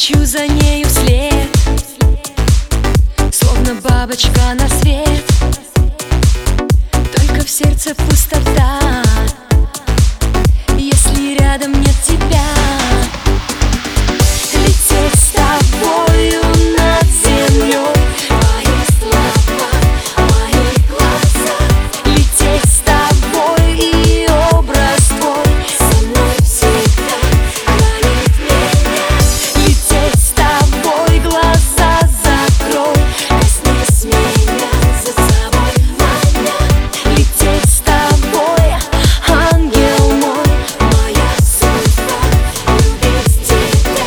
лечу за нею вслед, словно бабочка на свет. Только в сердце пустота, если рядом нет тебя. Лететь с тобою над землей, твои слова, мои глаза. Лететь с тобой, и образ твой со мной всегда хранит меня. Лететь с тобой, глаза закрой, коснись меня, за собой маня. Лететь с тобой, ангел мой, моя судьба любить тебя.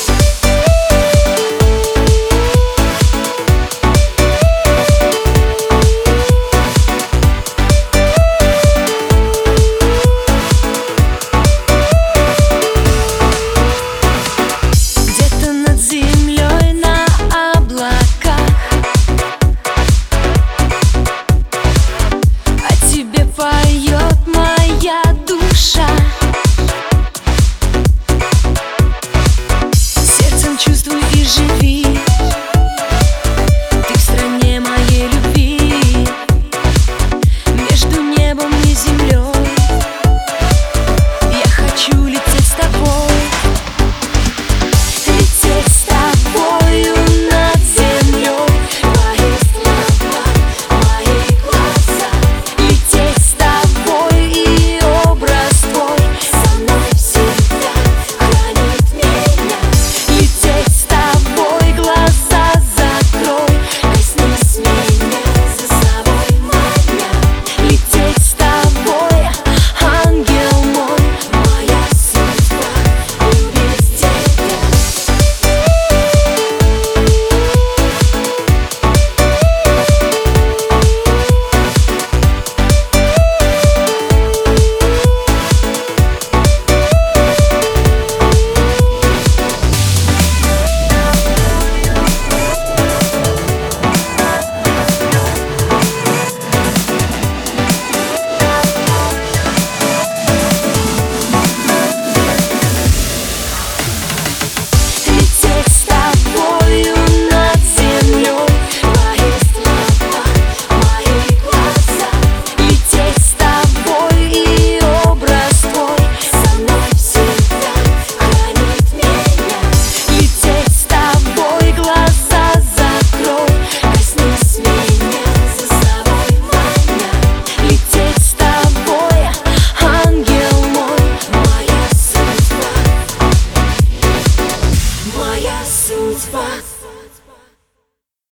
Где-то над землей на облаках о тебе поет моя душа. Сердцем чувствуй и живи, ты в стране моей любви. Между небом и землей я хочу лететь с тобой.